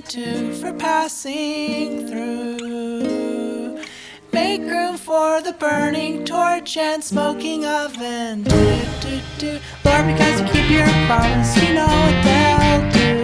into for passing through. Make room for the burning torch and smoking oven. Do, do, do. Lord, because you keep your promise, you know what they'll do.